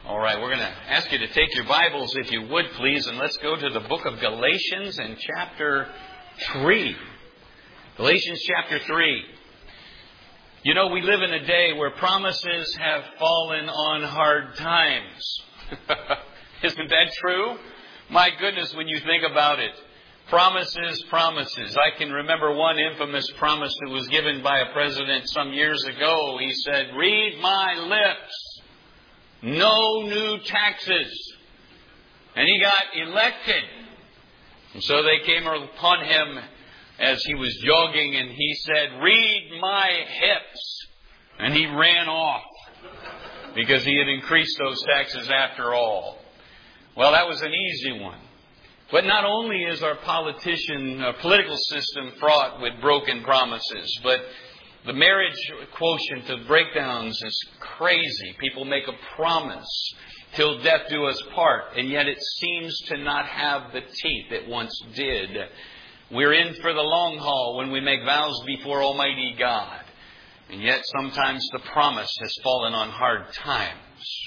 All right, we're going to ask you to take your Bibles, if you would, please, and let's go to the book of Galatians and chapter 3. Galatians chapter 3. You know, we live in a day where promises have fallen on hard times. Isn't that true? My goodness, when you think about it. Promises, promises. I can remember one infamous promise that was given by a president some years ago. He said, "Read my lips. No new taxes." And he got elected. And so they came upon him as he was jogging and he said, "Read my hips." And he ran off because he had increased those taxes after all. Well, that was an easy one. But not only is our political system fraught with broken promises, but the marriage quotient of breakdowns is crazy. People make a promise, "Till death do us part," and yet it seems to not have the teeth it once did. We're in for the long haul when we make vows before Almighty God. And yet sometimes the promise has fallen on hard times.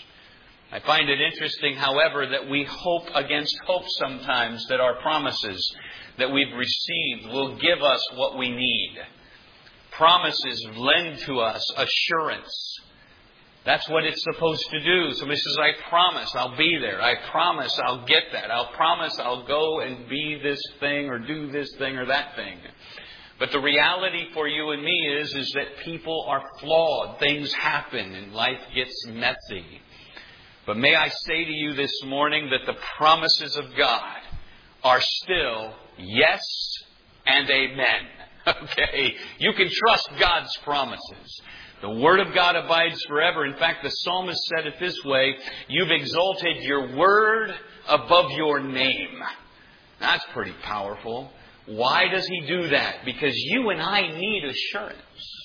I find it interesting, however, that we hope against hope sometimes that our promises that we've received will give us what we need. Promises lend to us assurance. That's what it's supposed to do. Somebody says, "I promise I'll be there. I promise I'll get that. I'll promise I'll go and be this thing or do this thing or that thing." But the reality for you and me is that people are flawed. Things happen and life gets messy. But may I say to you this morning that the promises of God are still yes and amen. Okay? You can trust God's promises. The Word of God abides forever. In fact, the psalmist said it this way, "You've exalted your Word above your name." That's pretty powerful. Why does He do that? Because you and I need assurance.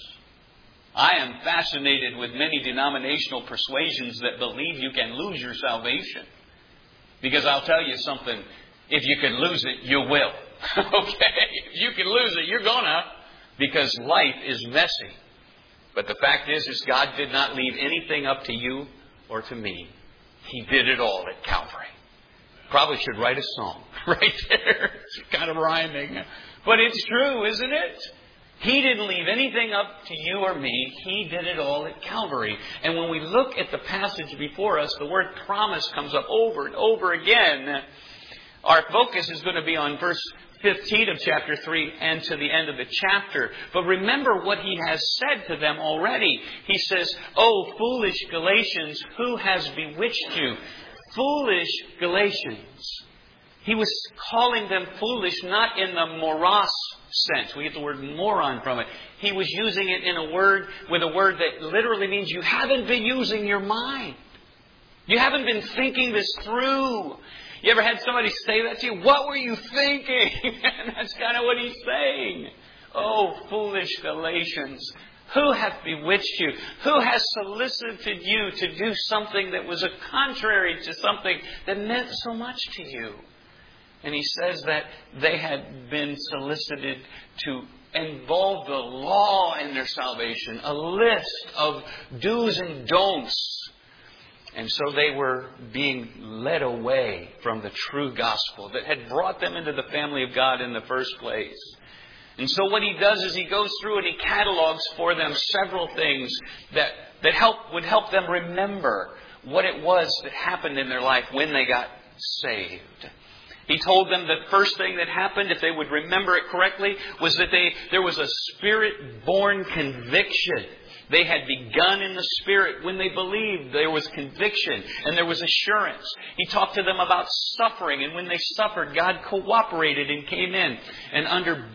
I am fascinated with many denominational persuasions that believe you can lose your salvation. Because I'll tell you something, if you can lose it, you will. Okay? If you can lose it, you're gonna. Because life is messy. But the fact is God did not leave anything up to you or to me. He did it all at Calvary. Probably should write a song right there. It's kind of rhyming. But it's true, isn't it? He didn't leave anything up to you or me. He did it all at Calvary. And when we look at the passage before us, the word promise comes up over and over again. Our focus is going to be on verse 15 of chapter 3 and to the end of the chapter. But remember what he has said to them already. He says, "Oh, foolish Galatians, who has bewitched you?" Foolish Galatians. He was calling them foolish, not in the moros sense. We get the word moron from it. He was using it with a word that literally means you haven't been using your mind. You haven't been thinking this through. You ever had somebody say that to you? "What were you thinking?" And that's kind of what he's saying. Oh, foolish Galatians, who hath bewitched you? Who has solicited you to do something that was contrary to something that meant so much to you? And he says that they had been solicited to involve the law in their salvation, a list of do's and don'ts. And so they were being led away from the true gospel that had brought them into the family of God in the first place. And so what he does is he goes through and he catalogs for them several things that would help them remember what it was that happened in their life when they got saved. He told them the first thing that happened, if they would remember it correctly, was that there was a Spirit-born conviction. They had begun in the Spirit. When they believed, there was conviction and there was assurance. He talked to them about suffering. And when they suffered, God cooperated and came in and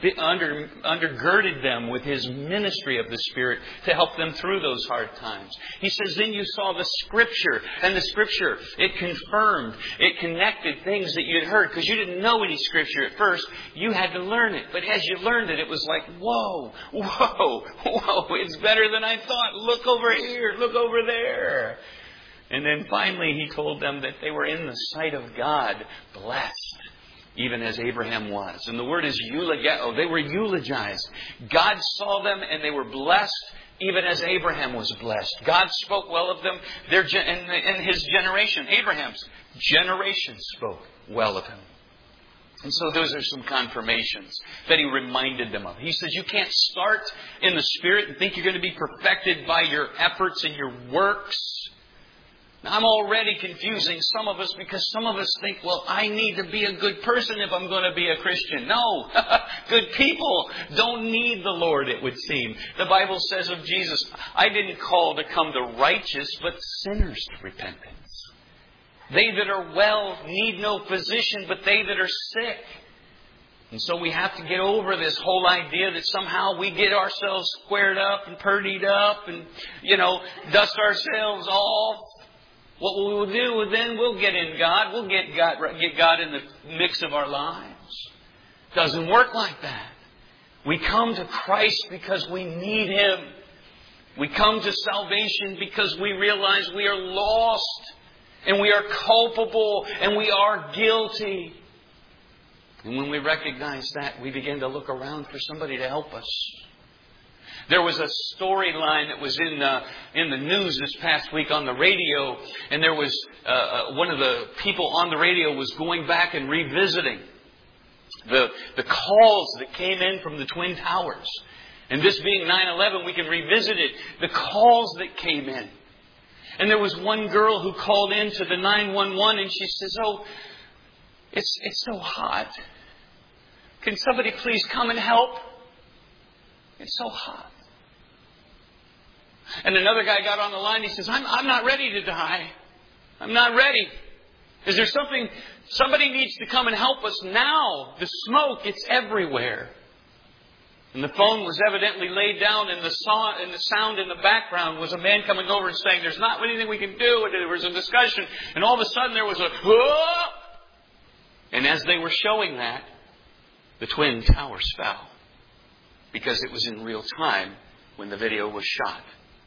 undergirded them with His ministry of the Spirit to help them through those hard times. He says, then you saw the Scripture. And the Scripture, it confirmed, it connected things that you had heard. Because you didn't know any Scripture at first. You had to learn it. But as you learned it, it was like, whoa, it's better than I thought. Look over here, look over there. And then finally he told them that they were in the sight of God blessed. even as Abraham was. And the word is eulogeo. They were eulogized. God saw them and they were blessed, even as Abraham was blessed. God spoke well of them. In his generation, Abraham's generation spoke well of him. And so those are some confirmations that he reminded them of. He says you can't start in the Spirit and think you're going to be perfected by your efforts and your works. Now, I'm already confusing some of us because some of us think, well, I need to be a good person if I'm going to be a Christian. No, good people don't need the Lord, it would seem. The Bible says of Jesus, I didn't call to come to righteous, but sinners to repentance. They that are well need no physician, but they that are sick. And so we have to get over this whole idea that somehow we get ourselves squared up and purdied up and, dust ourselves off. What we will do, then we'll get in God. We'll get God in the mix of our lives. Doesn't work like that. We come to Christ because we need Him. We come to salvation because we realize we are lost and we are culpable and we are guilty. And when we recognize that, we begin to look around for somebody to help us. There was a storyline that was in the news this past week on the radio, and there was one of the people on the radio was going back and revisiting the calls that came in from the Twin Towers. And this being 9/11, we can revisit it. The calls that came in. And there was one girl who called in to the 911 and she says, "Oh, it's so hot. Can somebody please come and help? It's so hot." And another guy got on the line. He says, I'm not ready to die. I'm not ready. Is there something? Somebody needs to come and help us now. The smoke, it's everywhere. And the phone was evidently laid down, and the sound in the background was a man coming over and saying, "There's not anything we can do." And there was a discussion. And all of a sudden there was a, "Whoa!" And as they were showing that, the Twin Towers fell. Because it was in real time when the video was shot.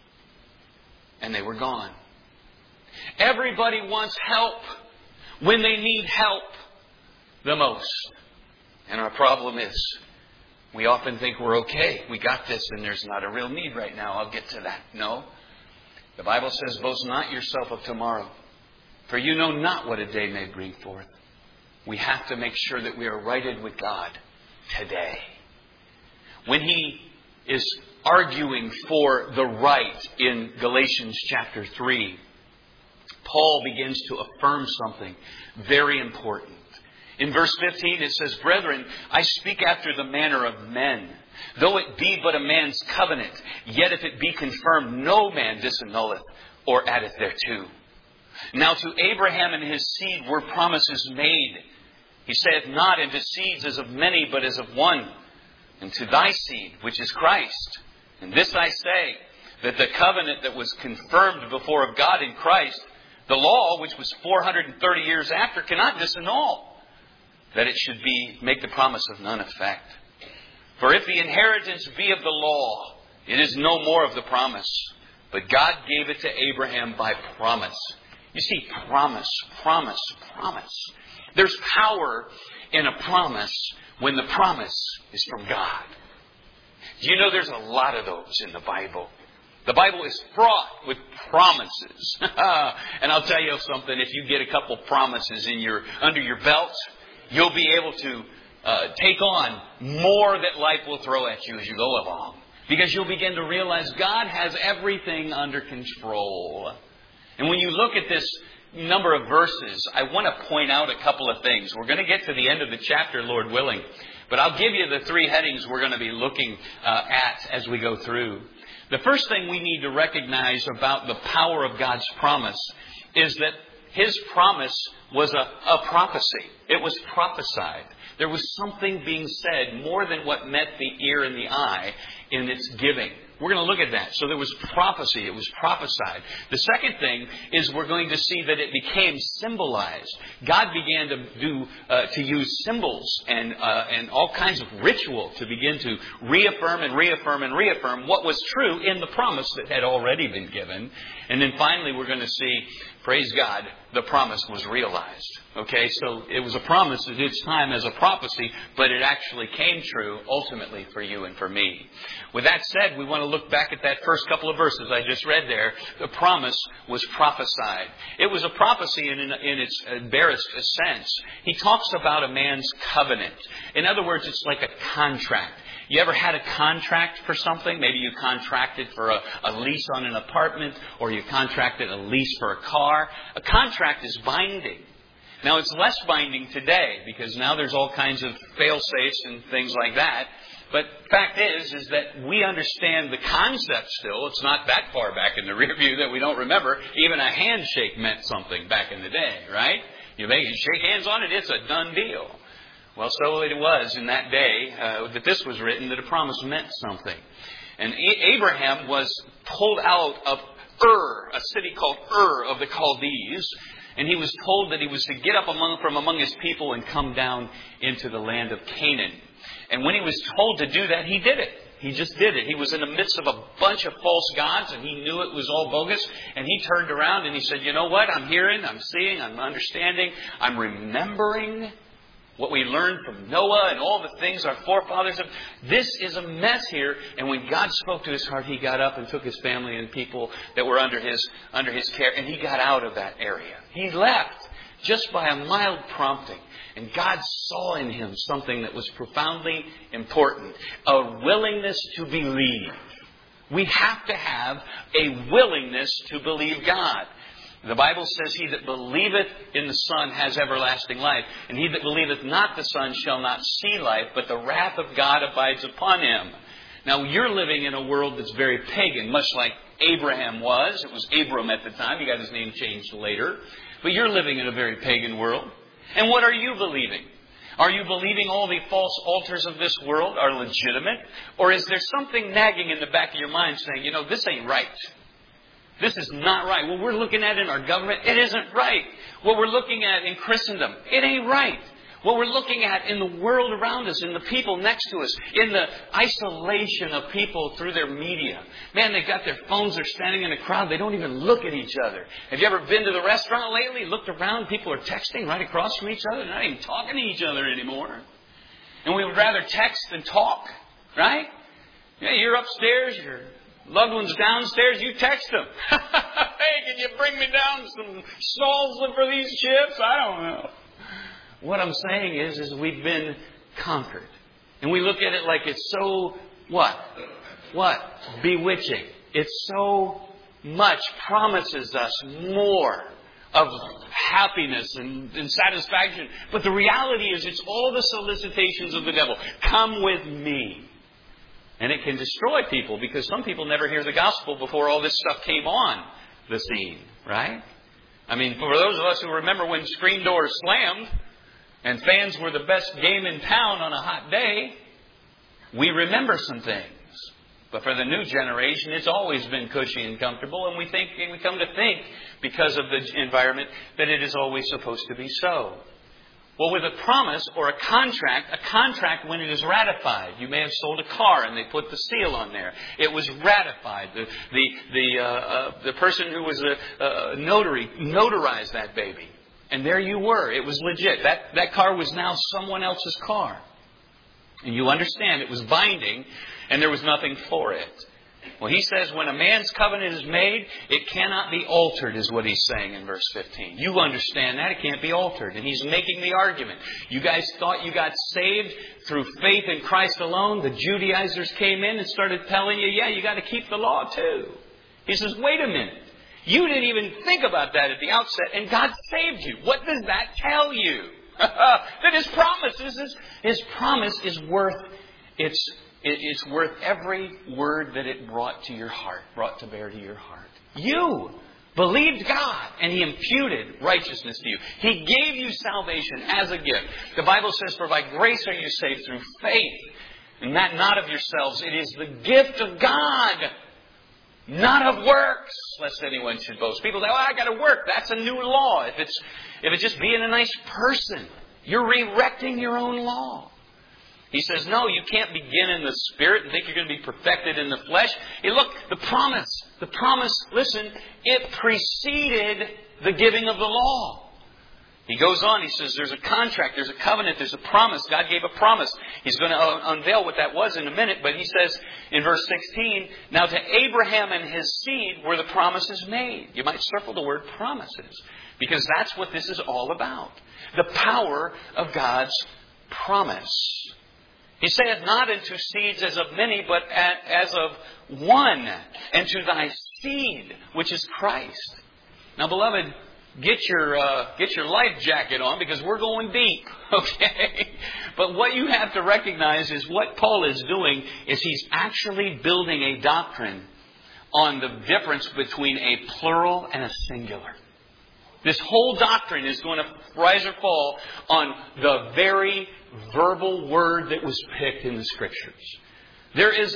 And they were gone. Everybody wants help when they need help the most. And our problem is, we often think we're okay. We got this and there's not a real need right now. I'll get to that. No. The Bible says, "Boast not yourself of tomorrow, for you know not what a day may bring forth." We have to make sure that we are righted with God today. When he is arguing for the right in Galatians chapter 3, Paul begins to affirm something very important. In verse 15 it says, "Brethren, I speak after the manner of men. Though it be but a man's covenant, yet if it be confirmed, no man disannulleth or addeth thereto. Now to Abraham and his seed were promises made. He saith not unto seeds as of many, but as of one. And to thy seed, which is Christ. And this I say, that the covenant that was confirmed before of God in Christ, the law, which was 430 years after, cannot disannul, that it should make the promise of none effect. For if the inheritance be of the law, it is no more of the promise. But God gave it to Abraham by promise." You see, promise. There's power in a promise when the promise is from God. Do you know there's a lot of those in the Bible? The Bible is fraught with promises. And I'll tell you something, if you get a couple promises under your belt, you'll be able to take on more that life will throw at you as you go along. Because you'll begin to realize God has everything under control. And when you look at this number of verses, I want to point out a couple of things. We're going to get to the end of the chapter, Lord willing. But I'll give you the three headings we're going to be looking at as we go through. The first thing we need to recognize about the power of God's promise is that His promise was a prophecy. It was prophesied. There was something being said more than what met the ear and the eye in its giving. We're going to look at that. So there was prophecy. It was prophesied. The second thing is we're going to see that it became symbolized. God began to use symbols and all kinds of ritual to begin to reaffirm what was true in the promise that had already been given. And then finally we're going to see praise God, the promise was realized. Okay, so it was a promise at its time as a prophecy, but it actually came true ultimately for you and for me. With that said, we want to look back at that first couple of verses I just read there. The promise was prophesied. It was a prophecy in its barest sense. He talks about a man's covenant. In other words, it's like a contract. You ever had a contract for something? Maybe you contracted for a lease on an apartment, or you contracted a lease for a car. A contract is binding. Now, it's less binding today because now there's all kinds of fail-safes and things like that. But fact is that we understand the concept still. It's not that far back in the rear view that we don't remember. Even a handshake meant something back in the day, right? You shake hands on it, it's a done deal. Well, so it was in that day that this was written, that a promise meant something. And Abraham was pulled out of Ur, a city called Ur of the Chaldees, and he was told that he was to get up from among his people and come down into the land of Canaan. And when he was told to do that, he did it. He just did it. He was in the midst of a bunch of false gods, and he knew it was all bogus. And he turned around and he said, you know what? I'm hearing, I'm seeing, I'm understanding, I'm remembering what we learned from Noah and all the things our forefathers have. This is a mess here. And when God spoke to his heart, he got up and took his family and people that were under his care, and he got out of that area. He left just by a mild prompting. And God saw in him something that was profoundly important. A willingness to believe. We have to have a willingness to believe God. The Bible says, he that believeth in the Son has everlasting life. And he that believeth not the Son shall not see life, but the wrath of God abides upon him. Now, you're living in a world that's very pagan, much like Abraham was. It was Abram at the time. He got his name changed later. But you're living in a very pagan world. And what are you believing? Are you believing all the false altars of this world are legitimate? Or is there something nagging in the back of your mind saying, you know, this ain't right? This is not right. What we're looking at in our government, it isn't right. What we're looking at in Christendom, it ain't right. What we're looking at in the world around us, in the people next to us, in the isolation of people through their media. Man, they've got their phones, they're standing in a crowd, they don't even look at each other. Have you ever been to the restaurant lately, looked around, people are texting right across from each other, they're not even talking to each other anymore. And we would rather text than talk, right? Yeah, you're upstairs, your loved one's downstairs, you text them. Hey, can you bring me down some salsa for these chips? I don't know. What I'm saying is we've been conquered. And we look at it like it's so, what? Bewitching. It so much promises us more of happiness and satisfaction. But the reality is it's all the solicitations of the devil. Come with me. And it can destroy people because some people never hear the gospel before all this stuff came on the scene, right? I mean, for those of us who remember when screen doors slammed and fans were the best game in town on a hot day, we remember some things. But for the new generation, it's always been cushy and comfortable, and we come to think, because of the environment, that it is always supposed to be so. Well, with a promise or a contract when it is ratified, you may have sold a car and they put the seal on there. It was ratified. The person who was a notary notarized that baby. And there you were. It was legit. That car was now someone else's car. And you understand it was binding and there was nothing for it. Well, he says when a man's covenant is made, it cannot be altered, is what he's saying in verse 15. You understand that. It can't be altered. And he's making the argument. You guys thought you got saved through faith in Christ alone. The Judaizers came in and started telling you, yeah, you got to keep the law too. He says, wait a minute. You didn't even think about that at the outset, and God saved you. What does that tell you? That His promise is worth it's worth every word that it brought to bear to your heart. You believed God, and He imputed righteousness to you. He gave you salvation as a gift. The Bible says, for by grace are you saved through faith, and that not of yourselves. It is the gift of God, not of works, lest anyone should boast. People say, oh, I got to work. That's a new law. If it's just being a nice person, you're erecting your own law. He says, no, you can't begin in the Spirit and think you're going to be perfected in the flesh. Hey, look, the promise, listen, it preceded the giving of the law. He goes on, he says there's a contract, there's a covenant, there's a promise. God gave a promise. He's going to unveil what that was in a minute, but he says in verse 16, now to Abraham and his seed were the promises made. You might circle the word promises, because that's what this is all about. The power of God's promise. He saith not unto seeds as of many, but as of one, and to thy seed, which is Christ. Now, beloved, get your life jacket on, because we're going deep, okay? But what you have to recognize is what Paul is doing is he's actually building a doctrine on the difference between a plural and a singular. This whole doctrine is going to rise or fall on the very verbal word that was picked in the Scriptures. There is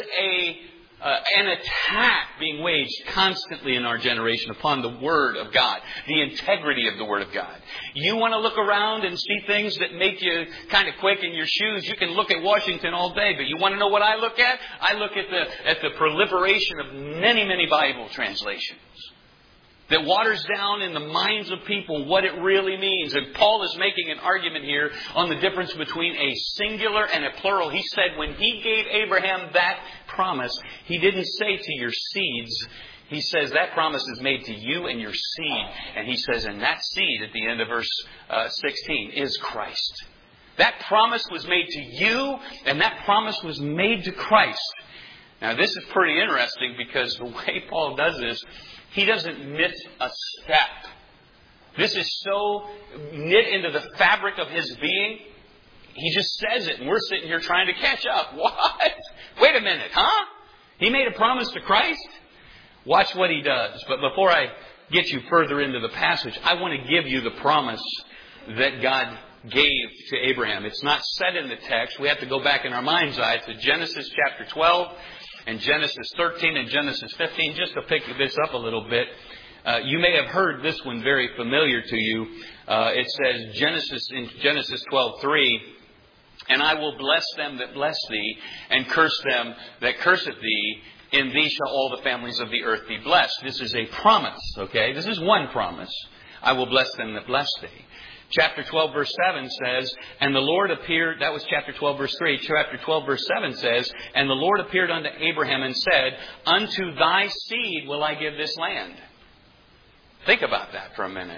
an attack being waged constantly in our generation upon the Word of God, the integrity of the Word of God. You want to look around and see things that make you kind of quake in your shoes. You can look at Washington all day, but you want to know what I look at? I look at the proliferation of many, many Bible translations that waters down in the minds of people what it really means. And Paul is making an argument here on the difference between a singular and a plural. He said when he gave Abraham that promise, he didn't say to your seeds. He says that promise is made to you and your seed. And he says, and that seed at the end of verse 16 is Christ. That promise was made to you, and that promise was made to Christ. Now this is pretty interesting, because the way Paul does this, he doesn't miss a step. This is so knit into the fabric of his being. He just says it, and we're sitting here trying to catch up. What? Wait a minute, huh? He made a promise to Christ? Watch what he does. But before I get you further into the passage, I want to give you the promise that God gave to Abraham. It's not said in the text. We have to go back in our mind's eye to Genesis chapter 12 and Genesis 13 and Genesis 15, just to pick this up a little bit. You may have heard this one very familiar to you. It says in Genesis 12:3, and I will bless them that bless thee, and curse them that curseth thee. In thee shall all the families of the earth be blessed. This is a promise, okay? This is one promise. I will bless them that bless thee. Chapter 12, verse 7 says, and the Lord appeared, that was chapter 12, verse 3. Chapter 12, verse 7 says, and the Lord appeared unto Abraham and said, unto thy seed will I give this land. Think about that for a minute.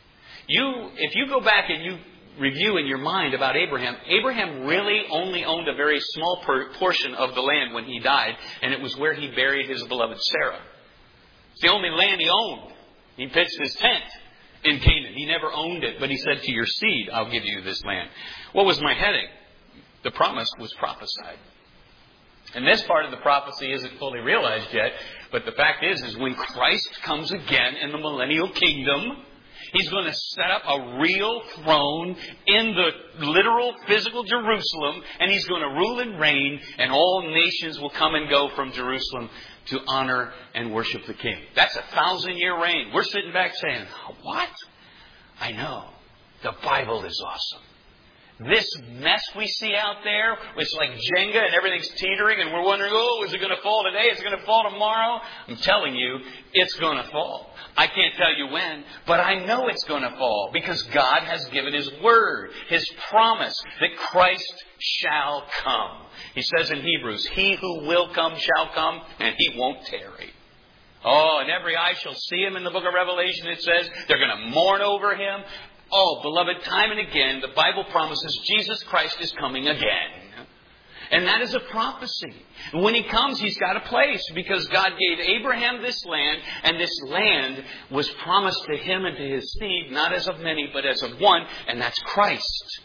If you go back and you review in your mind about Abraham, Abraham really only owned a very small portion of the land when he died, and it was where he buried his beloved Sarah. It's the only land he owned. He pitched his tent in Canaan. He never owned it, but he said, to your seed, I'll give you this land. What was my heading? The promise was prophesied. And this part of the prophecy isn't fully realized yet, but the fact is when Christ comes again in the millennial kingdom, He's going to set up a real throne in the literal physical Jerusalem, and He's going to rule and reign, and all nations will come and go from Jerusalem to honor and worship the King. That's a 1,000-year reign. We're sitting back saying, what? I know. The Bible is awesome. This mess we see out there, it's like Jenga and everything's teetering, and we're wondering, is it going to fall today? Is it going to fall tomorrow? I'm telling you, it's going to fall. I can't tell you when, but I know it's going to fall because God has given His word, His promise that Christ shall come. He says in Hebrews, He who will come shall come, and He won't tarry. Oh, and every eye shall see Him in the book of Revelation. It says they're going to mourn over Him. Oh, beloved, time and again, the Bible promises Jesus Christ is coming again. And that is a prophecy. And when He comes, He's got a place because God gave Abraham this land, and this land was promised to him and to his seed, not as of many, but as of one, and that's Christ.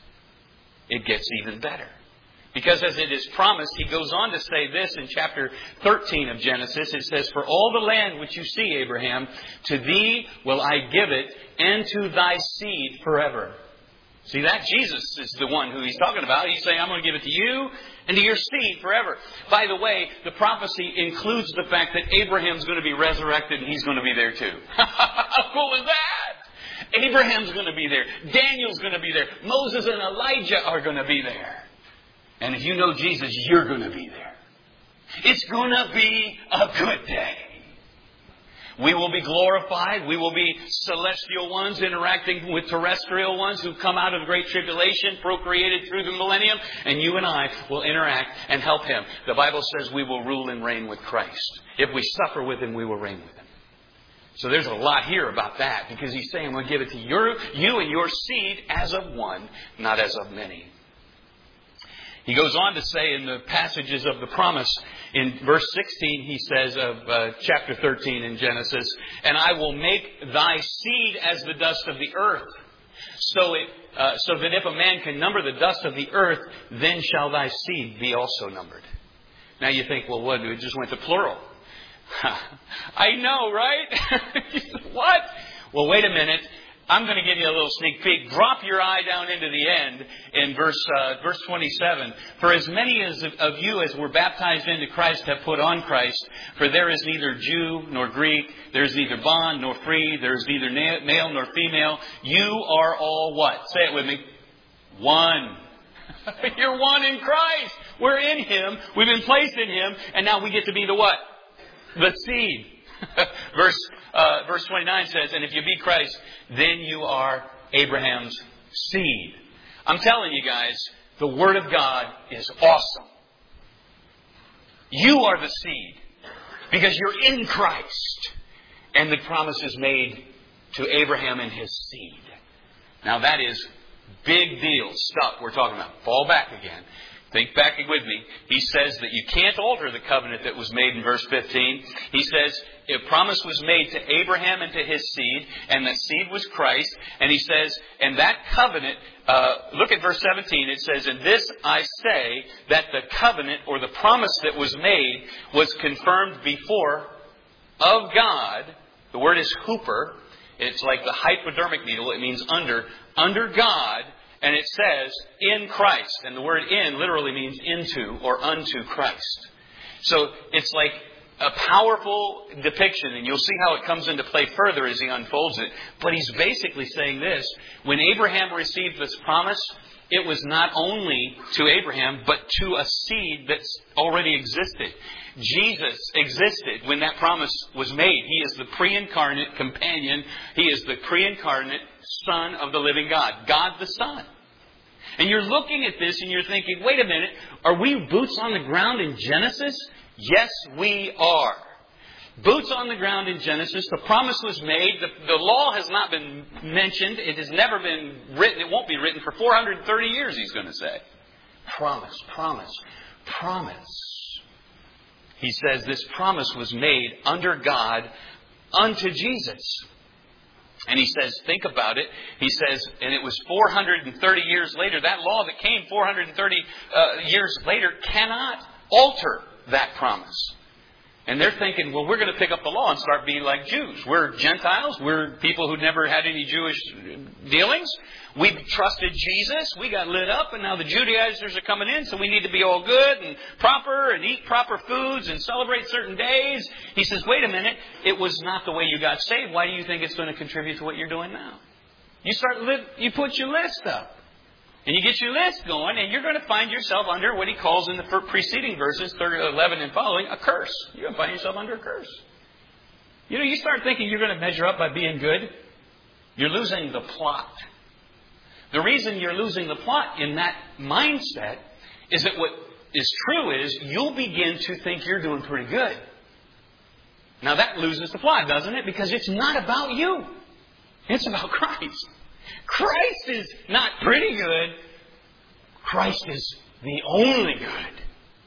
It gets even better. Because as it is promised, He goes on to say this in chapter 13 of Genesis. It says, for all the land which you see, Abraham, to thee will I give it, and to thy seed forever. See that? Jesus is the one who He's talking about. He's saying, I'm going to give it to you and to your seed forever. By the way, the prophecy includes the fact that Abraham's going to be resurrected and he's going to be there too. How cool is that? Abraham's going to be there. Daniel's going to be there. Moses and Elijah are going to be there. And if you know Jesus, you're going to be there. It's going to be a good day. We will be glorified. We will be celestial ones interacting with terrestrial ones who come out of the Great Tribulation, procreated through the millennium. And you and I will interact and help Him. The Bible says we will rule and reign with Christ. If we suffer with Him, we will reign with Him. So there's a lot here about that, because He's saying, I'm going to give it to you and your seed as of one, not as of many. He goes on to say in the passages of the promise, in verse 16, he says of chapter 13 in Genesis, and I will make thy seed as the dust of the earth, so that if a man can number the dust of the earth, then shall thy seed be also numbered. Now you think, well, what? It just went to plural. I know, right? What? Well, wait a minute. I'm going to give you a little sneak peek. Drop your eye down into the end in verse 27. For as many of you as were baptized into Christ have put on Christ. For there is neither Jew nor Greek. There is neither bond nor free. There is neither male nor female. You are all what? Say it with me. One. You're one in Christ. We're in Him. We've been placed in Him. And now we get to be the what? The seed. Verse 29 says, and if you be Christ, then you are Abraham's seed. I'm telling you guys, the Word of God is awesome. You are the seed because you're in Christ. And the promise is made to Abraham and his seed. Now that is big deal stuff we're talking about. Fall back again. Think back with me. He says that you can't alter the covenant that was made in verse 15. He says a promise was made to Abraham and to his seed, and that seed was Christ. And he says, and that covenant, look at verse 17. It says, and this I say, that the covenant or the promise that was made was confirmed before of God. The word is hooper. It's like the hypodermic needle. It means under God. And it says, in Christ. And the word in literally means into or unto Christ. So it's like a powerful depiction. And you'll see how it comes into play further as he unfolds it. But he's basically saying this. When Abraham received this promise, it was not only to Abraham, but to a seed that's already existed. Jesus existed when that promise was made. He is the pre-incarnate companion. He is the pre-incarnate Son of the living God. God the Son. And you're looking at this and you're thinking, wait a minute, are we boots on the ground in Genesis? Yes, we are. Boots on the ground in Genesis. The promise was made. The law has not been mentioned. It has never been written. It won't be written for 430 years, he's going to say. Promise, promise, promise. He says this promise was made under God unto Jesus. And he says, think about it. He says, and it was 430 years later. That law that came 430 years later cannot alter that promise. And they're thinking, well, we're going to pick up the law and start being like Jews. We're Gentiles. We're people who never had any Jewish dealings. We trusted Jesus. We got lit up, and now the Judaizers are coming in, so we need to be all good and proper and eat proper foods and celebrate certain days. He says, wait a minute. It was not the way you got saved. Why do you think it's going to contribute to what you're doing now? You put your list up. And you get your list going, and you're going to find yourself under what he calls in the preceding verses, 11 and following, a curse. You're going to find yourself under a curse. You know, you start thinking you're going to measure up by being good. You're losing the plot. The reason you're losing the plot in that mindset is that what is true is you'll begin to think you're doing pretty good. Now that loses the plot, doesn't it? Because it's not about you. It's about Christ. Christ is not pretty good. Christ is the only good.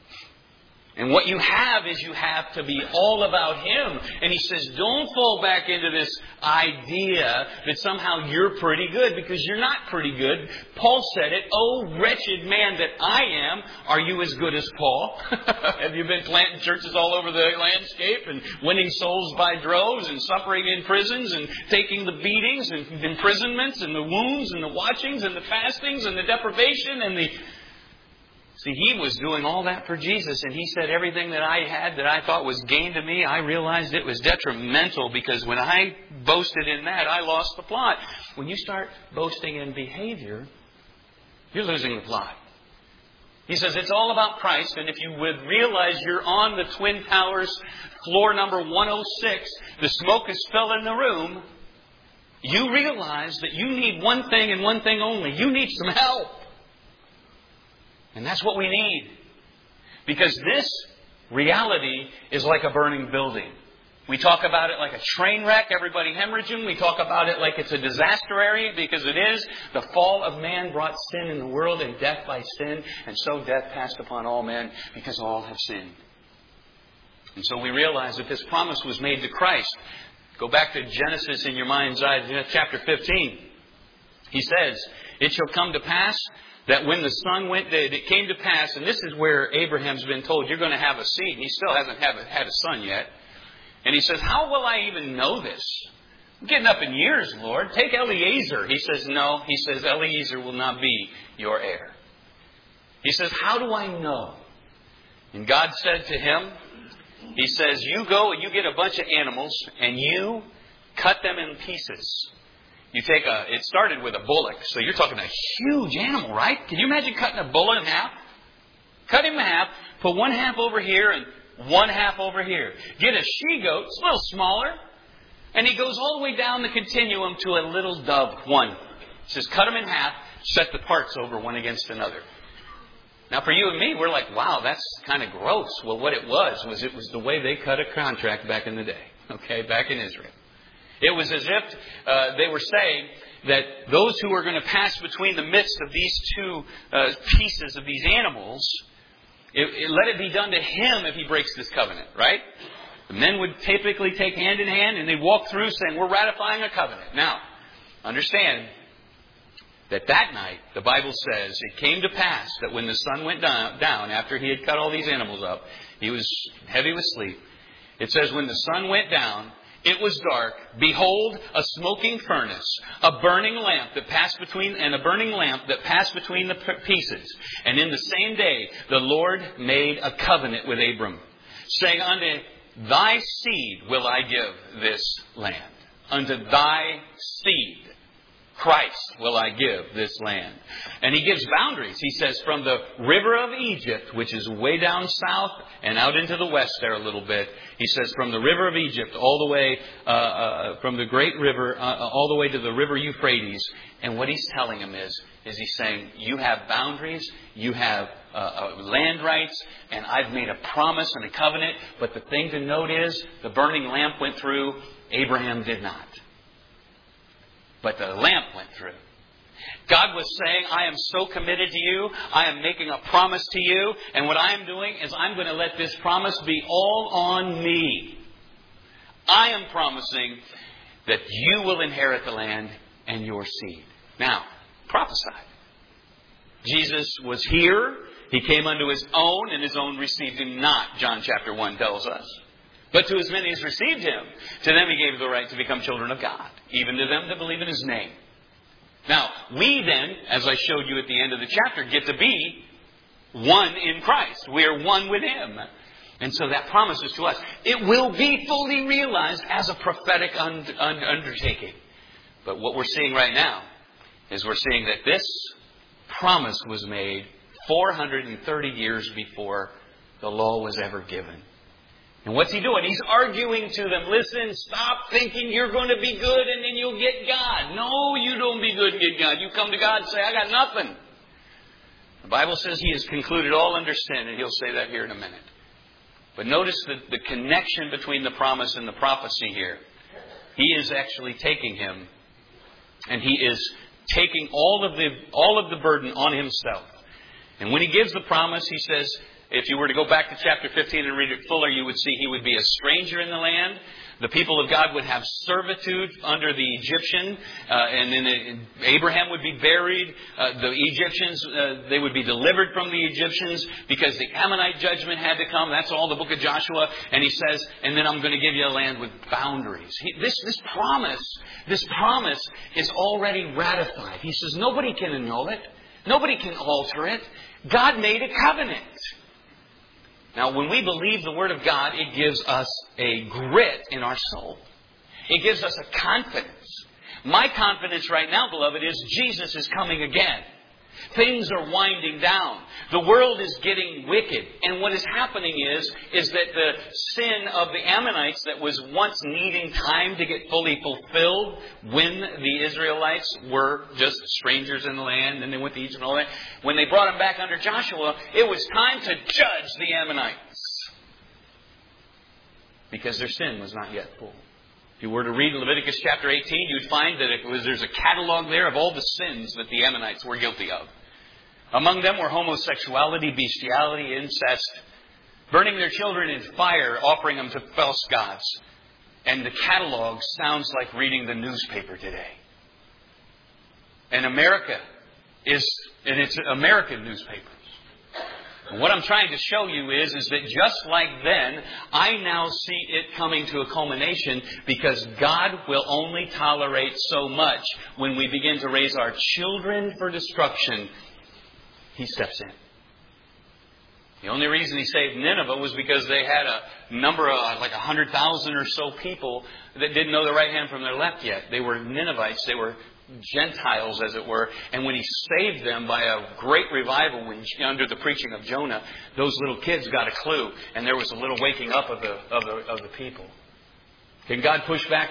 And what you have is you have to be all about Him. And He says, don't fall back into this idea that somehow you're pretty good, because you're not pretty good. Paul said it, oh, wretched man that I am, are you as good as Paul? Have you been planting churches all over the landscape and winning souls by droves and suffering in prisons and taking the beatings and imprisonments and the wounds and the watchings and the fastings and the deprivation and the... See, he was doing all that for Jesus, and he said everything that I had that I thought was gain to me, I realized it was detrimental, because when I boasted in that, I lost the plot. When you start boasting in behavior, you're losing the plot. He says it's all about Christ, and if you would realize you're on the Twin Towers, floor number 106, the smoke is filling the room, you realize that you need one thing and one thing only. You need some help. And that's what we need. Because this reality is like a burning building. We talk about it like a train wreck, everybody hemorrhaging. We talk about it like it's a disaster area, because it is. The fall of man brought sin in the world, and death by sin. And so death passed upon all men, because all have sinned. And so we realize that this promise was made to Christ. Go back to Genesis in your mind's eye, chapter 15. He says, it shall come to pass that when the sun went dead, it came to pass, and this is where Abraham's been told, you're going to have a seed. And he still hasn't had a son yet. And he says, how will I even know this? I'm getting up in years, Lord. Take Eliezer. He says, no. He says, Eliezer will not be your heir. He says, how do I know? And God said to him, He says, you go and you get a bunch of animals and you cut them in pieces. You take it started with a bullock. So you're talking a huge animal, right? Can you imagine cutting a bullock in half? Cut him in half, put one half over here and one half over here. Get a she-goat, it's a little smaller. And he goes all the way down the continuum to a little dove, one. He says, cut them in half, set the parts over one against another. Now for you and me, we're like, wow, that's kind of gross. Well, what it was the way they cut a contract back in the day. Okay, back in Israel. It was as if they were saying that those who are going to pass between the midst of these two pieces of these animals, let it be done to him if he breaks this covenant, right? The men would typically take hand in hand and they'd walk through saying, we're ratifying a covenant. Now, understand that night, the Bible says, it came to pass that when the sun went down after he had cut all these animals up, he was heavy with sleep. It says, when the sun went down, it was dark. Behold, a smoking furnace, a burning lamp that passed between the pieces. And in the same day, the Lord made a covenant with Abram, saying, unto thy seed will I give this land. Unto thy seed, Christ, will I give this land. And he gives boundaries. He says from the river of Egypt, which is way down south and out into the west there a little bit. He says from the river of Egypt all the way, from the great river, all the way to the river Euphrates. And what he's telling him is he's saying, you have boundaries, you have land rights, and I've made a promise and a covenant. But the thing to note is the burning lamp went through, Abraham did not. But the lamp went through. God was saying, I am so committed to you. I am making a promise to you. And what I am doing is I'm going to let this promise be all on me. I am promising that you will inherit the land and your seed. Now, prophesied. Jesus was here. He came unto his own, and his own received him not, John chapter 1 tells us. But to as many as received him, to them he gave the right to become children of God, even to them that believe in his name. Now, we then, as I showed you at the end of the chapter, get to be one in Christ. We are one with him. And so that promises to us. It will be fully realized as a prophetic undertaking. But what we're seeing right now is we're seeing that this promise was made 430 years before the law was ever given. And what's he doing? He's arguing to them. Listen, stop thinking you're going to be good and then you'll get God. No, you don't be good and get God. You come to God and say, I got nothing. The Bible says he has concluded all under sin, and he'll say that here in a minute. But notice the connection between the promise and the prophecy here. He is actually taking him, and he is taking all of the burden on himself. And when he gives the promise, he says, if you were to go back to chapter 15 and read it fuller, you would see he would be a stranger in the land. The people of God would have servitude under the Egyptian, and then Abraham would be buried. The Egyptians, they would be delivered from the Egyptians because the Ammonite judgment had to come. That's all the book of Joshua. And he says, and then I'm going to give you a land with boundaries. This promise is already ratified. He says nobody can annul it. Nobody can alter it. God made a covenant. Now, when we believe the Word of God, it gives us a grit in our soul. It gives us a confidence. My confidence right now, beloved, is Jesus is coming again. Things are winding down. The world is getting wicked. And what is happening is that the sin of the Ammonites that was once needing time to get fully fulfilled when the Israelites were just strangers in the land and they went to Egypt and all that. When they brought them back under Joshua, it was time to judge the Ammonites. Because their sin was not yet full. If you were to read Leviticus chapter 18, you'd find that there's a catalog there of all the sins that the Ammonites were guilty of. Among them were homosexuality, bestiality, incest, burning their children in fire, offering them to false gods. And the catalog sounds like reading the newspaper today. And it's American newspapers. And what I'm trying to show you is that just like then, I now see it coming to a culmination because God will only tolerate so much when we begin to raise our children for destruction. He steps in. The only reason He saved Nineveh was because they had a number of, like 100,000 or so people that didn't know their right hand from their left yet. They were Ninevites. They were Gentiles, as it were. And when He saved them by a great revival under the preaching of Jonah, those little kids got a clue. And there was a little waking up of the people. Can God push back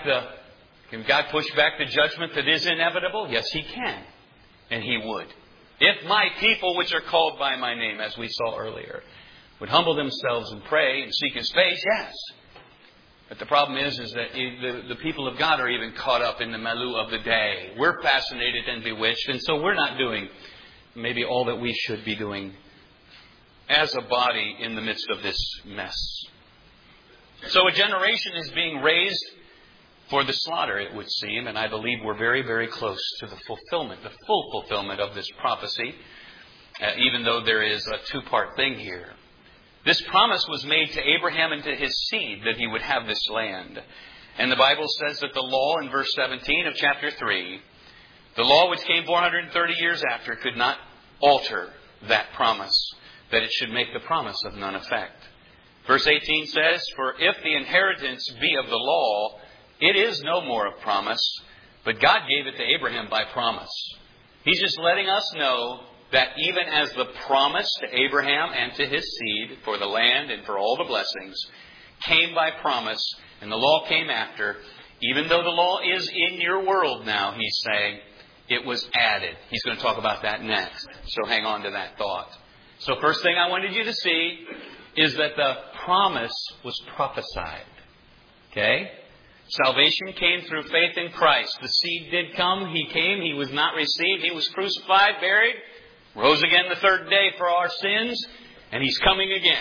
the judgment that is inevitable? Yes, He can. And He would. If my people, which are called by my name, as we saw earlier, would humble themselves and pray and seek His face, yes. But the problem is that the people of God are even caught up in the milieu of the day. We're fascinated and bewitched, and so we're not doing maybe all that we should be doing as a body in the midst of this mess. So a generation is being raised for the slaughter, it would seem, and I believe we're very, very close to the full fulfillment of this prophecy, even though there is a two-part thing here. This promise was made to Abraham and to his seed that he would have this land. And the Bible says that the law in verse 17 of chapter 3, the law which came 430 years after, could not alter that promise, that it should make the promise of none effect. Verse 18 says, "For if the inheritance be of the law, it is no more of promise, but God gave it to Abraham by promise." He's just letting us know that even as the promise to Abraham and to his seed for the land and for all the blessings came by promise, and the law came after, even though the law is in your world now, He's saying, it was added. He's going to talk about that next. So hang on to that thought. So first thing I wanted you to see is that the promise was prophesied. Okay? Salvation came through faith in Christ. The seed did come. He came. He was not received. He was crucified, buried, rose again the third day for our sins, and He's coming again.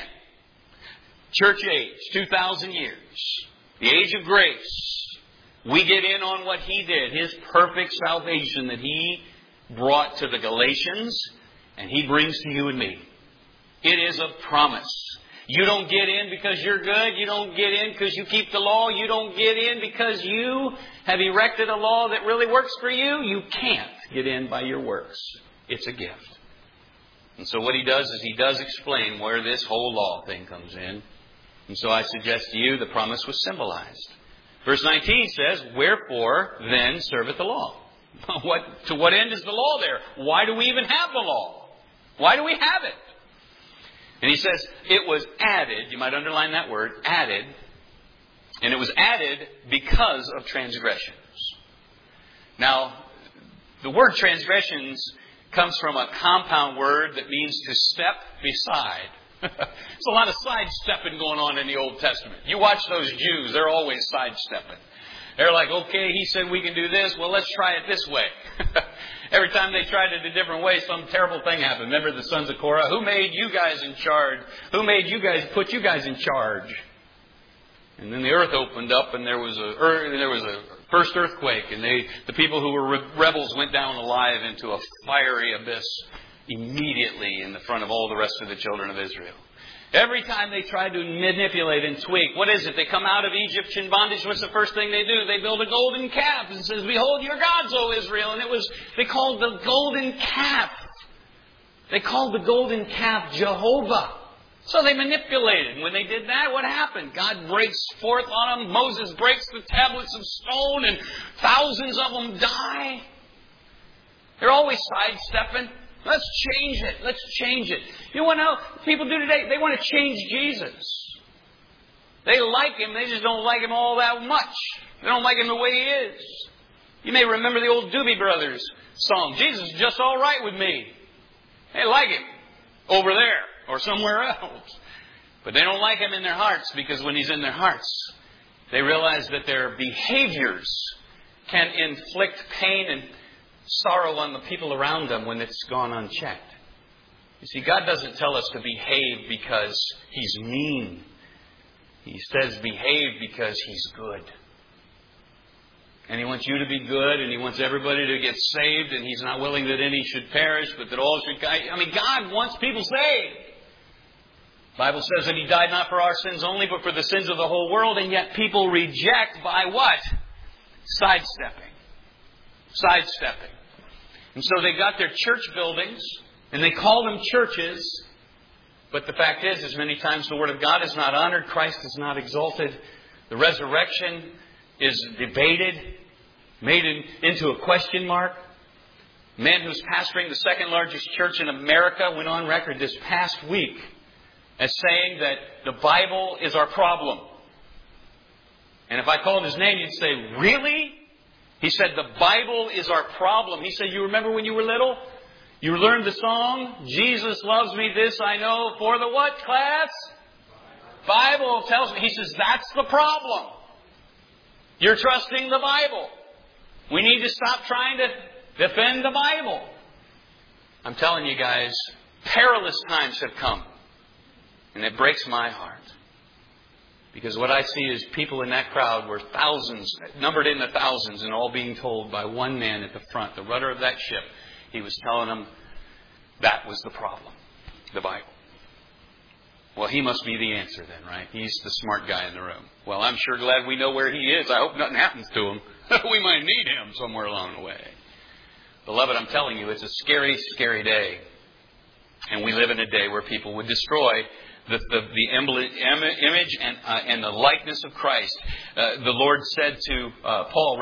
Church age, 2,000 years. The age of grace. We get in on what He did, His perfect salvation that He brought to the Galatians, and He brings to you and me. It is a promise. You don't get in because you're good. You don't get in because you keep the law. You don't get in because you have erected a law that really works for you. You can't get in by your works. It's a gift. And so what He does is He does explain where this whole law thing comes in. And so I suggest to you the promise was symbolized. Verse 19 says, "Wherefore then serveth the law?" To what end is the law there? Why do we even have the law? Why do we have it? And he says, it was added, you might underline that word, added, and it was added because of transgressions. Now, the word transgressions comes from a compound word that means to step beside. There's a lot of sidestepping going on in the Old Testament. You watch those Jews, they're always sidestepping. They're like, okay, He said we can do this, well, let's try it this way. Every time they tried it a different way, some terrible thing happened. Remember the sons of Korah? Who made you guys in charge? Who made you guys, put you guys in charge? And then the earth opened up and there was a first earthquake, and the people who were rebels went down alive into a fiery abyss immediately in the front of all the rest of the children of Israel. Every time they try to manipulate and tweak, what is it? They come out of Egyptian bondage. What's the first thing they do? They build a golden calf and says, "Behold your gods, O Israel." And they called the golden calf. They called the golden calf Jehovah. So they manipulated. When they did that, what happened? God breaks forth on them. Moses breaks the tablets of stone and thousands of them die. They're always sidestepping. Let's change it. Let's change it. You know what now people do today? They want to change Jesus. They like Him. They just don't like Him all that much. They don't like Him the way He is. You may remember the old Doobie Brothers song, Jesus is just all right with me. They like Him over there or somewhere else. But they don't like Him in their hearts, because when He's in their hearts, they realize that their behaviors can inflict pain and sorrow on the people around them when it's gone unchecked. You see, God doesn't tell us to behave because He's mean. He says behave because He's good. And He wants you to be good, and He wants everybody to get saved, and He's not willing that any should perish, but that all should... God wants people saved. The Bible says that He died not for our sins only, but for the sins of the whole world, and yet people reject by what? Sidestepping. Sidestepping. And so they got their church buildings, and they call them churches, but the fact is many times the Word of God is not honored, Christ is not exalted, the resurrection is debated, made into a question mark. A man who's pastoring the second largest church in America went on record this past week as saying that the Bible is our problem. And if I called his name, you'd say, really? He said, the Bible is our problem. He said, you remember when you were little? You learned the song, Jesus loves me, this I know, for the what, class? Bible tells me. He says, that's the problem. You're trusting the Bible. We need to stop trying to defend the Bible. I'm telling you guys, perilous times have come. And it breaks my heart. Because what I see is people in that crowd were thousands, numbered in the thousands, and all being told by one man at the front, the rudder of that ship. He was telling them that was the problem, the Bible. Well, he must be the answer then, right? He's the smart guy in the room. Well, I'm sure glad we know where he is. I hope nothing happens to him. We might need him somewhere along the way. Beloved, I'm telling you, it's a scary, scary day. And we live in a day where people would destroy the image and the likeness of Christ. The Lord said to, Paul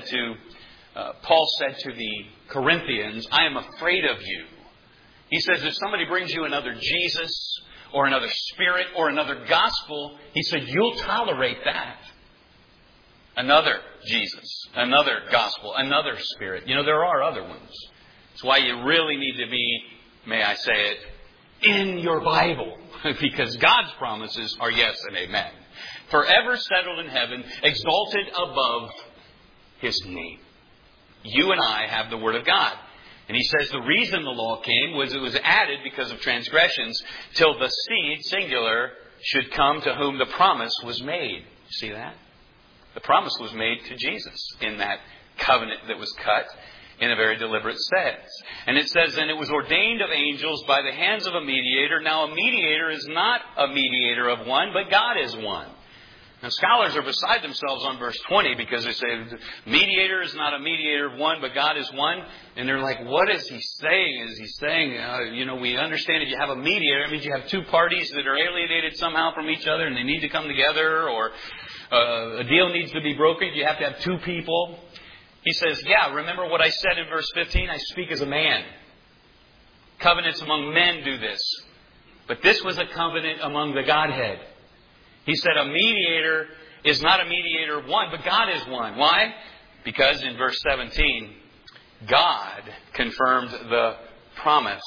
said to the Corinthians, I am afraid of you. He says, if somebody brings you another Jesus or another spirit or another gospel, he said, you'll tolerate that. Another Jesus, another gospel, another spirit. You know, there are other ones. That's why you really need to be, may I say it, in your Bible. Because God's promises are yes and amen. Forever settled in heaven, exalted above His name. You and I have the Word of God. And he says the reason the law came was it was added because of transgressions till the seed, singular, should come to whom the promise was made. You see that? The promise was made to Jesus in that covenant that was cut in a very deliberate sense. And it says, and it was ordained of angels by the hands of a mediator. Now a mediator is not a mediator of one, but God is one. Now scholars are beside themselves on verse 20 because they say mediator is not a mediator of one, but God is one. And they're like, what is he saying? Is he saying, we understand if you have a mediator, it means you have two parties that are alienated somehow from each other and they need to come together, or a deal needs to be brokered. You have to have two people. He says, yeah, remember what I said in verse 15? I speak as a man. Covenants among men do this. But this was a covenant among the Godhead. He said a mediator is not a mediator of one, but God is one. Why? Because in verse 17, God confirmed the promise.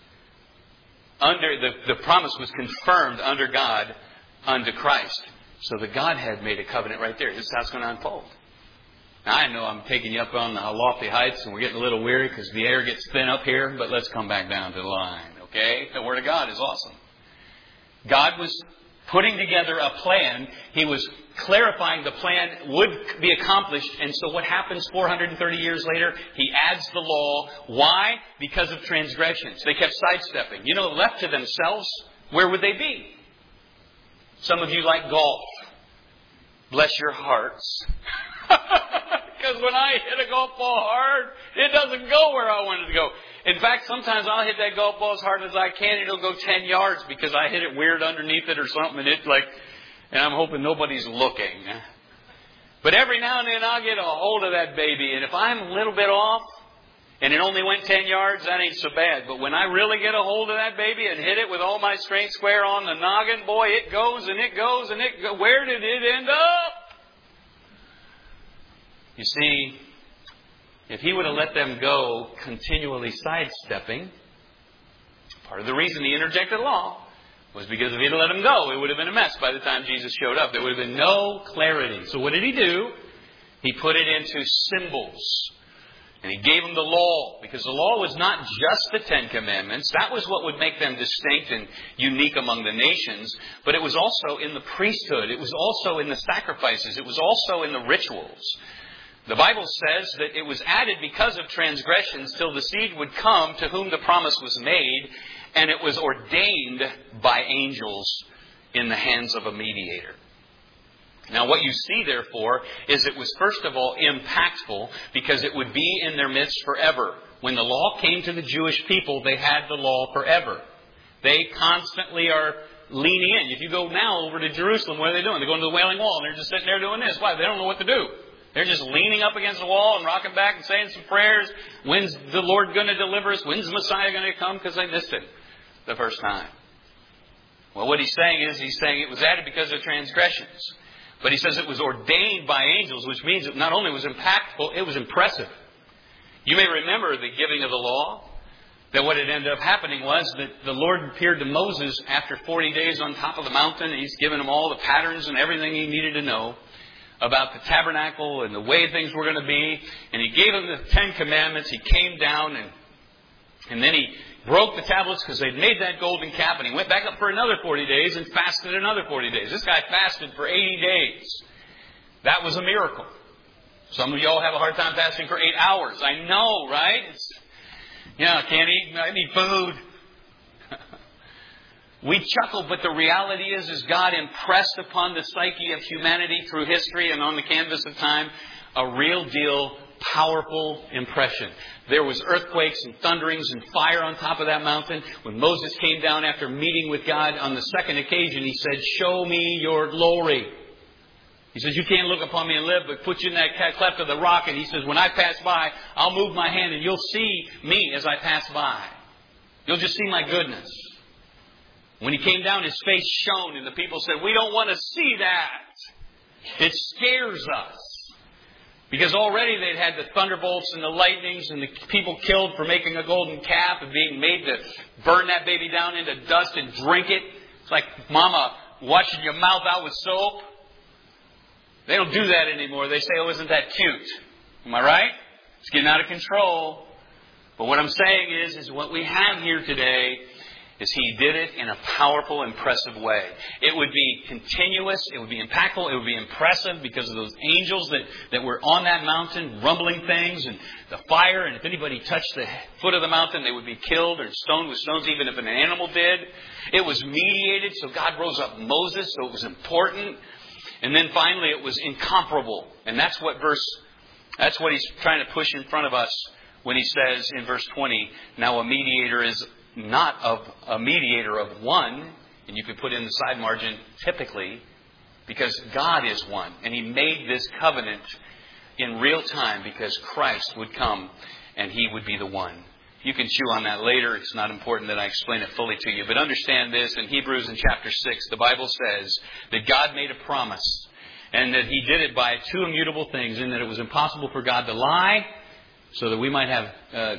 The promise was confirmed under God unto Christ. So the Godhead made a covenant right there. This is how it's going to unfold. Now, I know I'm taking you up on the lofty heights and we're getting a little weary because the air gets thin up here, but let's come back down to the line, okay? The Word of God is awesome. God was putting together a plan. He was clarifying the plan would be accomplished. And so what happens 430 years later? He adds the law. Why? Because of transgressions. They kept sidestepping. Left to themselves, where would they be? Some of you like golf. Bless your hearts. Because when I hit a golf ball hard, it doesn't go where I want it to go. In fact, sometimes I'll hit that golf ball as hard as I can, and it'll go 10 yards because I hit it weird underneath it or something, and I'm hoping nobody's looking. But every now and then I'll get a hold of that baby, and if I'm a little bit off, and it only went 10 yards, that ain't so bad. But when I really get a hold of that baby and hit it with all my strength square on the noggin, boy, it goes and it goes and it goes. Where did it end up? You see, if he would have let them go continually sidestepping, part of the reason he interjected law was because if he'd let them go, it would have been a mess by the time Jesus showed up. There would have been no clarity. So what did he do? He put it into symbols. And he gave them the law, because the law was not just the Ten Commandments. That was what would make them distinct and unique among the nations. But it was also in the priesthood. It was also in the sacrifices. It was also in the rituals. The Bible says that it was added because of transgressions till the seed would come to whom the promise was made. And it was ordained by angels in the hands of a mediator. Now what you see, therefore, is it was first of all impactful because it would be in their midst forever. When the law came to the Jewish people, they had the law forever. They constantly are leaning in. If you go now over to Jerusalem, what are they doing? They're going to the Wailing Wall and they're just sitting there doing this. Why? They don't know what to do. They're just leaning up against the wall and rocking back and saying some prayers. When's the Lord going to deliver us? When's the Messiah going to come? Because they missed it the first time. Well, what he's saying it was added because of transgressions. But he says it was ordained by angels, which means it not only was impactful, it was impressive. You may remember the giving of the law, that what had ended up happening was that the Lord appeared to Moses after 40 days on top of the mountain, and he's given him all the patterns and everything he needed to know about the tabernacle and the way things were going to be. And he gave him the 10 Commandments. He came down and then he broke the tablets because they'd made that golden calf, and he went back up for another 40 days and fasted another 40 days. This guy fasted for 80 days. That was a miracle. Some of y'all have a hard time fasting for 8 hours. I know, right? Can't eat. I need food. We chuckle, but the reality is God impressed upon the psyche of humanity through history and on the canvas of time a real deal powerful impression. There was earthquakes and thunderings and fire on top of that mountain. When Moses came down after meeting with God on the second occasion, he said, "Show me your glory." He says, "You can't look upon me and live, but put you in that cleft of the rock." And he says, "When I pass by, I'll move my hand and you'll see me as I pass by. You'll just see my goodness." When he came down, his face shone, and the people said, "We don't want to see that. It scares us." Because already they'd had the thunderbolts and the lightnings and the people killed for making a golden calf and being made to burn that baby down into dust and drink it. It's like mama washing your mouth out with soap. They don't do that anymore. They say, "Oh, isn't that cute?" Am I right? It's getting out of control. But what I'm saying is what we have here today is he did it in a powerful, impressive way. It would be continuous, it would be impactful, it would be impressive because of those angels that were on that mountain rumbling things and the fire. And if anybody touched the foot of the mountain, they would be killed or stoned with stones, even if an animal did. It was mediated, so God rose up Moses, so it was important. And then finally, it was incomparable. And that's what he's trying to push in front of us when he says in verse 20, "Now a mediator is not of a mediator of one," and you could put in the side margin, typically, because God is one. And he made this covenant in real time because Christ would come and he would be the one. You can chew on that later. It's not important that I explain it fully to you. But understand this, in Hebrews in chapter 6, the Bible says that God made a promise and that he did it by two immutable things, in that it was impossible for God to lie, so that we might have,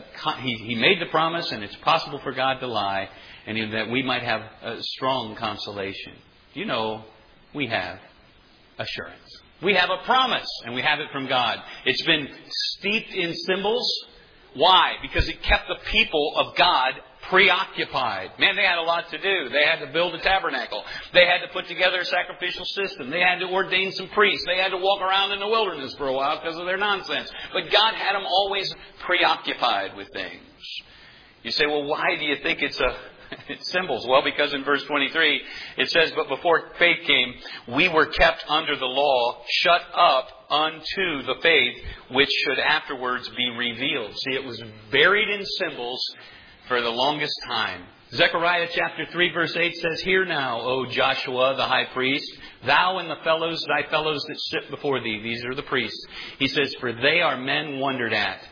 he made the promise, and it's possible for God to lie, and that we might have a strong consolation. You know, we have assurance. We have a promise, and we have it from God. It's been steeped in symbols. Why? Because it kept the people of God preoccupied. Man, they had a lot to do. They had to build a tabernacle. They had to put together a sacrificial system. They had to ordain some priests. They had to walk around in the wilderness for a while because of their nonsense. But God had them always preoccupied with things. You say, well, why do you think it's symbols? Well, because in verse 23 it says, "But before faith came, we were kept under the law, shut up unto the faith which should afterwards be revealed." See, it was buried in symbols for the longest time. Zechariah chapter 3 verse 8 says, "Hear now, O Joshua the high priest, thou and thy fellows that sit before thee." These are the priests. He says, "For they are men wondered at.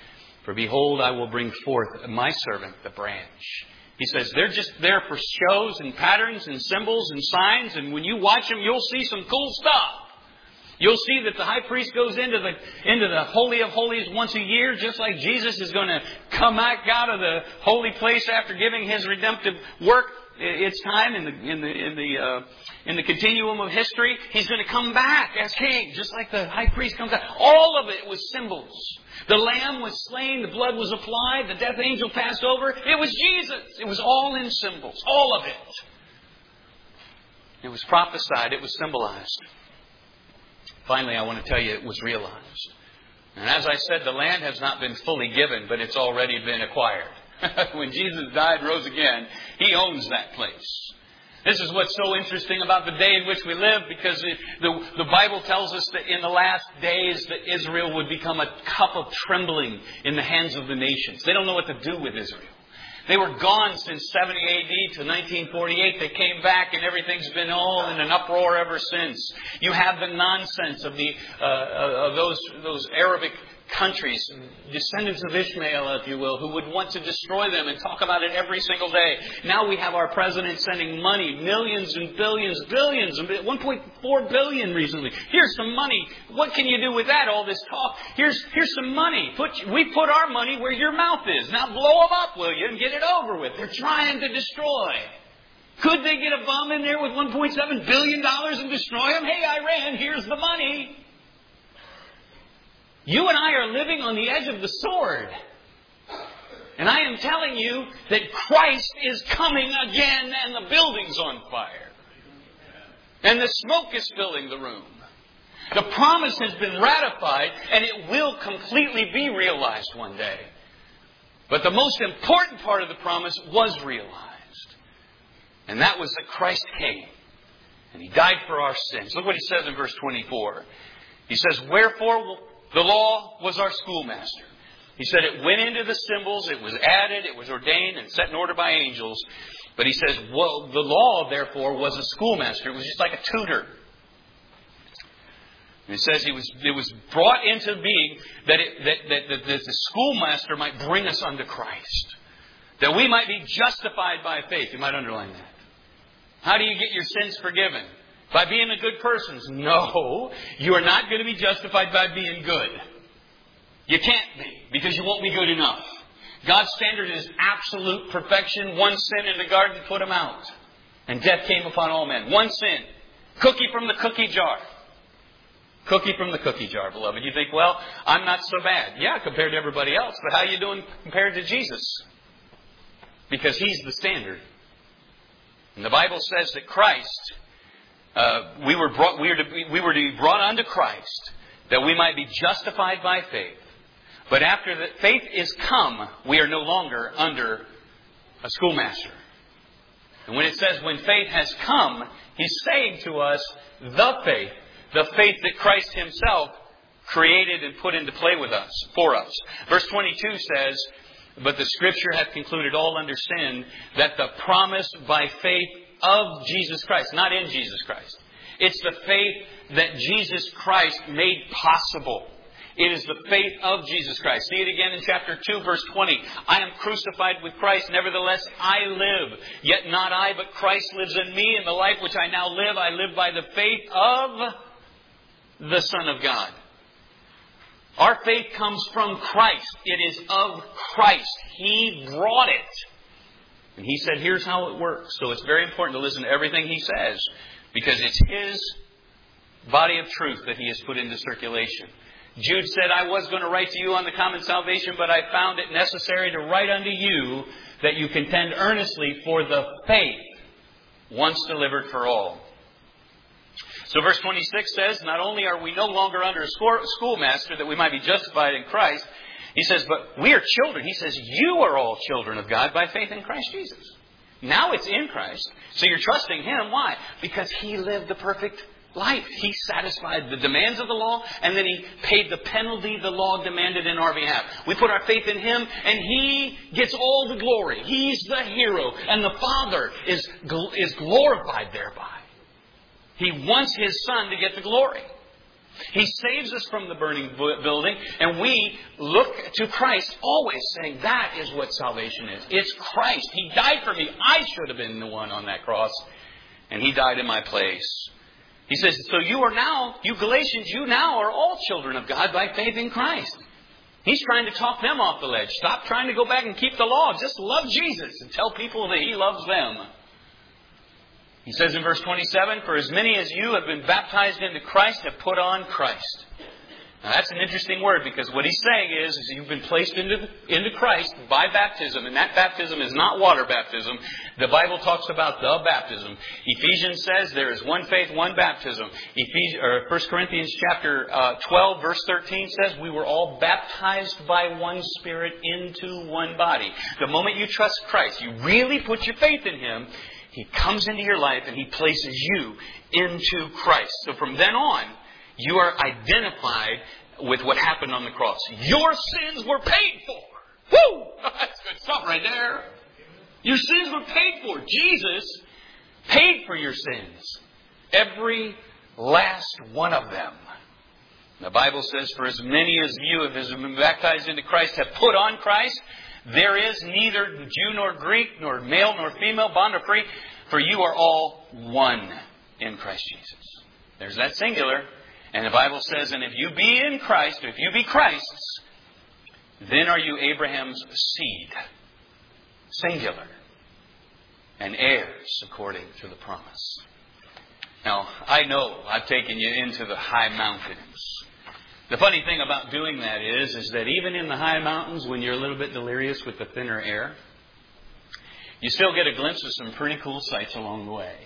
For behold, I will bring forth my servant, the branch. He says they're just there for shows and patterns and symbols and signs. And when you watch them, you'll see some cool stuff. You'll see that the high priest goes into the Holy of Holies once a year, just like Jesus is going to come back out of the holy place after giving His redemptive work. It's time in the continuum of history. He's going to come back as king, just like the high priest comes back. All of it was symbols. The lamb was slain. The blood was applied. The death angel passed over. It was Jesus. It was all in symbols. All of it. It was prophesied. It was symbolized. Finally, I want to tell you it was realized. And as I said, the land has not been fully given, but it's already been acquired. When Jesus died and rose again, He owns that place. This is what's so interesting about the day in which we live, because the Bible tells us that in the last days that Israel would become a cup of trembling in the hands of the nations. They don't know what to do with Israel. They were gone since 70 A.D. to 1948. They came back and everything's been all in an uproar ever since. You have the nonsense of those Arabic countries, descendants of Ishmael, if you will, who would want to destroy them and talk about it every single day. Now we have our president sending money, millions and billions, 1.4 billion recently. Here's some money. What can you do with that, all this talk? Here's some money. We put our money where your mouth is. Now blow them up, will you, and get it over with. They're trying to destroy. Could they get a bomb in there with $1.7 billion and destroy them? Hey, Iran, here's the money. You and I are living on the edge of the sword. And I am telling you that Christ is coming again and the building's on fire. And the smoke is filling the room. The promise has been ratified and it will completely be realized one day. But the most important part of the promise was realized. And that was that Christ came. And He died for our sins. Look what He says in verse 24. He says, wherefore the law was our schoolmaster. He said it went into the symbols, it was added, it was ordained and set in order by angels. But He says, well, the law, therefore, was a schoolmaster. It was just like a tutor. And it says it was brought into being that the schoolmaster might bring us unto Christ. That we might be justified by faith. You might underline that. How do you get your sins forgiven? By being a good person? No, you are not going to be justified by being good. You can't be, because you won't be good enough. God's standard is absolute perfection. One sin in the garden put Him out. And death came upon all men. One sin. Cookie from the cookie jar. Cookie from the cookie jar, beloved. You think, well, I'm not so bad. Yeah, compared to everybody else. But how are you doing compared to Jesus? Because He's the standard. And the Bible says that Christ... we were to be brought unto Christ that we might be justified by faith. But after that faith is come, we are no longer under a schoolmaster. And when it says when faith has come, He's saying to us the faith that Christ Himself created and put into play with us, for us. Verse 22 says, but the Scripture hath concluded all under sin, that the promise by faith of Jesus Christ, not in Jesus Christ. It's the faith that Jesus Christ made possible. It is the faith of Jesus Christ. See it again in chapter 2, verse 20. I am crucified with Christ, nevertheless I live. Yet not I, but Christ lives in me. And the life which I now live, I live by the faith of the Son of God. Our faith comes from Christ. It is of Christ. He brought it. And He said, here's how it works. So it's very important to listen to everything He says, because it's His body of truth that He has put into circulation. Jude said, I was going to write to you on the common salvation, but I found it necessary to write unto you that you contend earnestly for the faith once delivered for all. So verse 26 says, not only are we no longer under a schoolmaster that we might be justified in Christ, he says, but we are children. He says, you are all children of God by faith in Christ Jesus. Now it's in Christ. So you're trusting Him. Why? Because He lived the perfect life. He satisfied the demands of the law, and then He paid the penalty the law demanded in our behalf. We put our faith in Him, and He gets all the glory. He's the hero, and the Father is glorified thereby. He wants His Son to get the glory. He saves us from the burning building, and we look to Christ always saying, that is what salvation is. It's Christ. He died for me. I should have been the one on that cross, and He died in my place. He says, so you Galatians, you now are all children of God by faith in Christ. He's trying to talk them off the ledge. Stop trying to go back and keep the law. Just love Jesus and tell people that He loves them. He says in verse 27, for as many as you have been baptized into Christ have put on Christ. Now that's an interesting word, because what he's saying is you've been placed into Christ by baptism, and that baptism is not water baptism. The Bible talks about the baptism. Ephesians says there is one faith, one baptism. 1 Corinthians chapter 12, verse 13 says we were all baptized by one Spirit into one body. The moment you trust Christ, you really put your faith in Him, He comes into your life and He places you into Christ. So from then on, you are identified with what happened on the cross. Your sins were paid for. Woo! That's good stuff right there. Your sins were paid for. Jesus paid for your sins. Every last one of them. The Bible says, for as many as you have been baptized into Christ have put on Christ. There is neither Jew nor Greek, nor male nor female, bond or free, for you are all one in Christ Jesus. There's that singular. And the Bible says, and if you be in Christ, if you be Christ's, then are you Abraham's seed. Singular. And heirs according to the promise. Now, I know I've taken you into the high mountains. The funny thing about doing that is that even in the high mountains, when you're a little bit delirious with the thinner air, you still get a glimpse of some pretty cool sights along the way.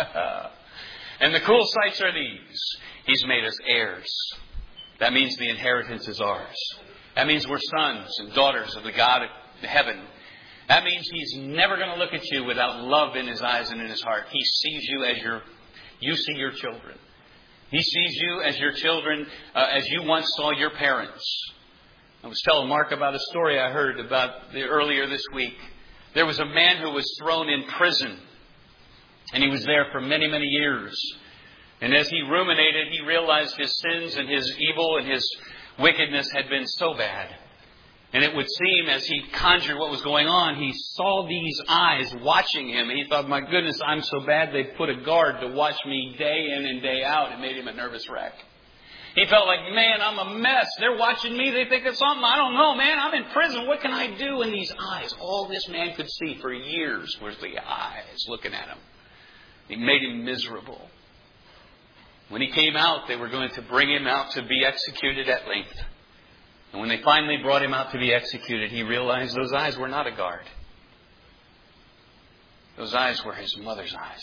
And the cool sights are these. He's made us heirs. That means the inheritance is ours. That means we're sons and daughters of the God of heaven. That means He's never going to look at you without love in His eyes and in His heart. He sees you as you see your children. He sees you as your children, as you once saw your parents. I was telling Mark about a story I heard earlier this week. There was a man who was thrown in prison. And he was there for many, many years. And as he ruminated, he realized his sins and his evil and his wickedness had been so bad. And it would seem, as he conjured what was going on, he saw these eyes watching him. And he thought, my goodness, I'm so bad, they put a guard to watch me day in and day out. It made him a nervous wreck. He felt like, man, I'm a mess. They're watching me. They think it's something. I don't know, man. I'm in prison. What can I do? And these eyes, all this man could see for years was the eyes looking at him. It made him miserable. When he came out, they were going to bring him out to be executed at length. And when they finally brought him out to be executed, he realized those eyes were not a guard. Those eyes were his mother's eyes.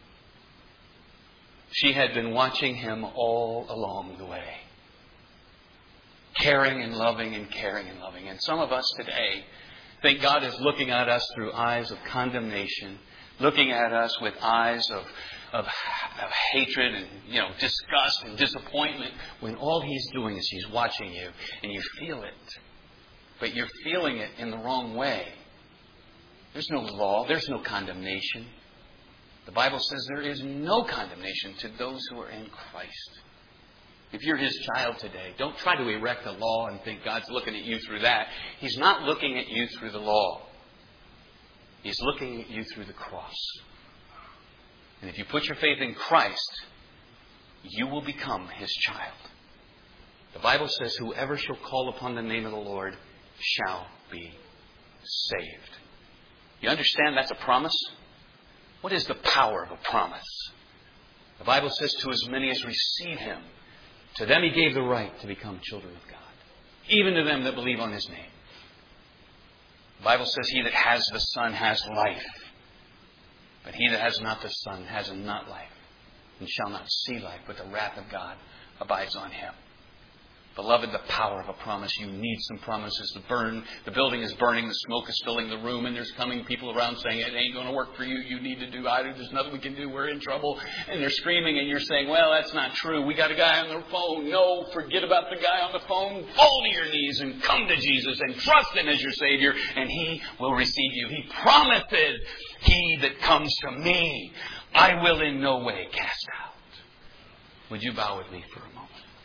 She had been watching him all along the way. Caring and loving and caring and loving. And some of us today think God is looking at us through eyes of condemnation, looking at us with eyes of hatred and disgust and disappointment, when all He's doing is He's watching you and you feel it. But you're feeling it in the wrong way. There's no law. There's no condemnation. The Bible says there is no condemnation to those who are in Christ. If you're His child today, don't try to erect a law and think God's looking at you through that. He's not looking at you through the law. He's looking at you through the cross. And if you put your faith in Christ, you will become His child. The Bible says, whoever shall call upon the name of the Lord shall be saved. You understand that's a promise? What is the power of a promise? The Bible says, to as many as receive Him, to them He gave the right to become children of God. Even to them that believe on His name. The Bible says, he that has the Son has life. But he that has not the Son has not life, and shall not see life, but the wrath of God abides on him. Beloved, the power of a promise. You need some promises to burn. The building is burning. The smoke is filling the room. And there's coming people around saying, it ain't going to work for you. You need to do either. There's nothing we can do. We're in trouble. And they're screaming and you're saying, well, that's not true. We got a guy on the phone. No, forget about the guy on the phone. Fall to your knees and come to Jesus and trust Him as your Savior. And He will receive you. He promises, he that comes to me, I will in no way cast out. Would you bow with me for a moment?